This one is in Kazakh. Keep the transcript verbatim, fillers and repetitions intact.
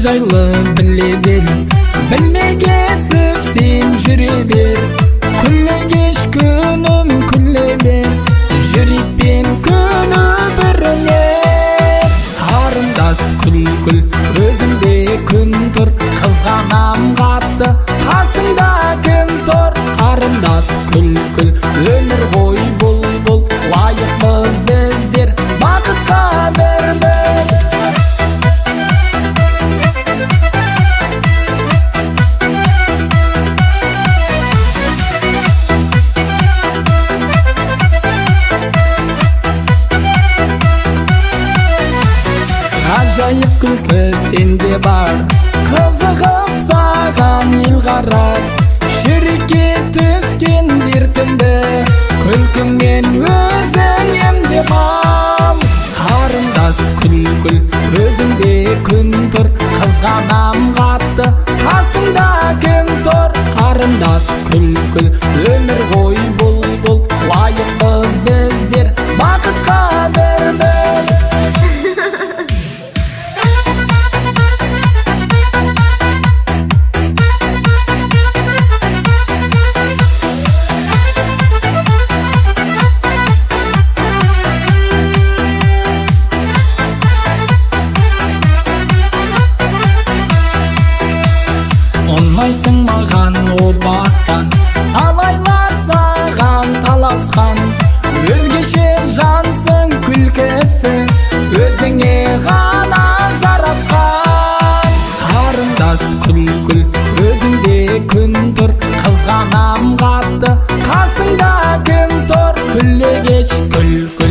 жайлы біле бер, білмегесіп сен жүре бер. Күле кеш күнім күле бер, жүрекпен күні біріне. Қарындас күл-күл, өзіңде күн тұр, қызғанам қатты, қасыңда кім тұр? Қарындас күл-күл, өмір ғой бұл-бұл, лайықпыз біздер бақытқа бір-бір. Ғажайып күлкі сенде бар, қызығып саған ел қарар. Жүрекке түскен дертімді, күлкіңмен өзің емдеп ал. Қарындас күл-күл, өзіңде күн тұр, қызғанам қатты, қасыңда кім тұр? Қарындас күл-күл, өмір ғой бұл-бұл, лайықпыз біздер бақытқа бір-бір. Ұнайсың маған о бастан, талайлар саған таласқан. Өзгеше жансың күлкісі, өзіңе ғана жарасқан. Қарындас күл-күл, өзіңде күн тұр, қызғанам қатты, қасыңда кім тұр? Күле кеш күл-күл,